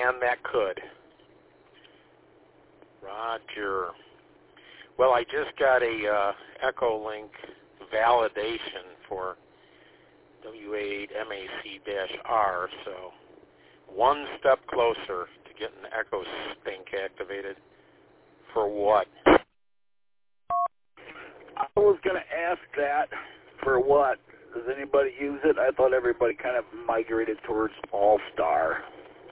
band that could. Roger. Well, I just got a Echolink validation for W8MAC-R, so one step closer to getting the Echo Stink activated. For what? I was going to ask that. For what? Does anybody use it? I thought everybody kind of migrated towards All-Star.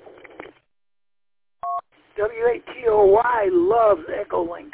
W8TOY loves Echolink.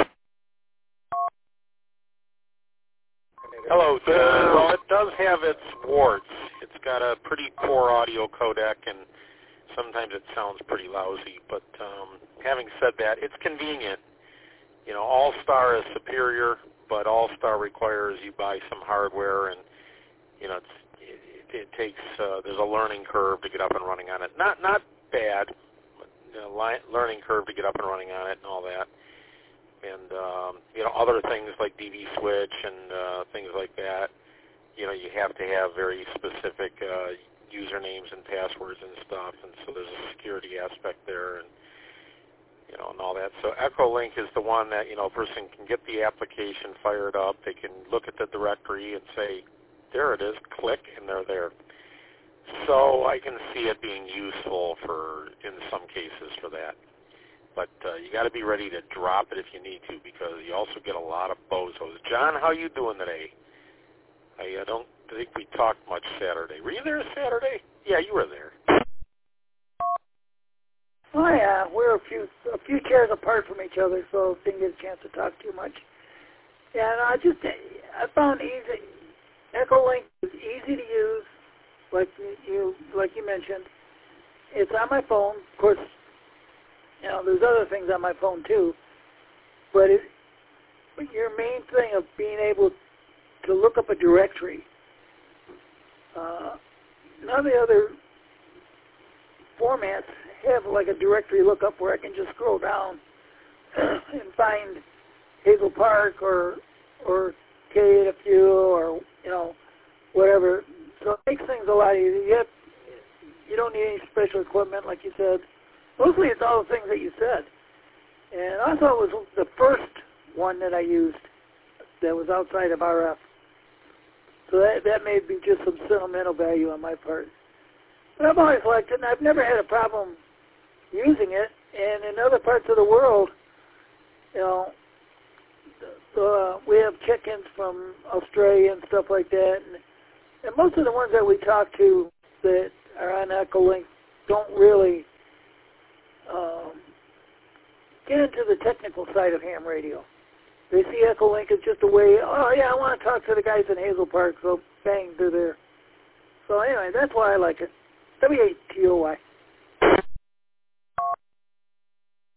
Hello. Well, it does have its warts. It's got a pretty poor audio codec, and sometimes it sounds pretty lousy. But having said that, it's convenient. You know, All-Star is superior, but All-Star requires you buy some hardware, and you know, it takes there's a learning curve to get up and running on it. Not bad, but learning curve to get up and running on it and all that. And you know, other things like DV switch and things like that. You know, you have to have very specific usernames and passwords and stuff, and so there's a security aspect there, and you know, and all that. So Echolink is the one that, you know, a person can get the application fired up. They can look at the directory and say, there it is, click, and they're there. So I can see it being useful for, in some cases, for that. But you got to be ready to drop it if you need to, because you also get a lot of bozos. John, how you doing today? I don't think we talked much Saturday. Were you there Saturday? Yeah, you were there. Oh yeah, we're a few chairs apart from each other, so didn't get a chance to talk too much. Yeah, and I found Echolink is easy to use, like you mentioned. It's on my phone, of course. You know, there's other things on my phone too, but your main thing of being able to look up a directory. None of the other formats have like a directory lookup where I can just scroll down and find Hazel Park or KFU or, you know, whatever. So it makes things a lot easier. You don't need any special equipment, like you said. Mostly it's all the things that you said. And I thought it was the first one that I used that was outside of RF. So that may be just some sentimental value on my part. But I've always liked it, and I've never had a problem using it. And in other parts of the world, you know, we have check-ins from Australia and stuff like that. And most of the ones that we talk to that are on Echolink don't really get into the technical side of ham radio. They see Echolink as just a way, oh yeah, I want to talk to the guys in Hazel Park, so bang, they're there. So anyway, that's why I like it. W8TOY.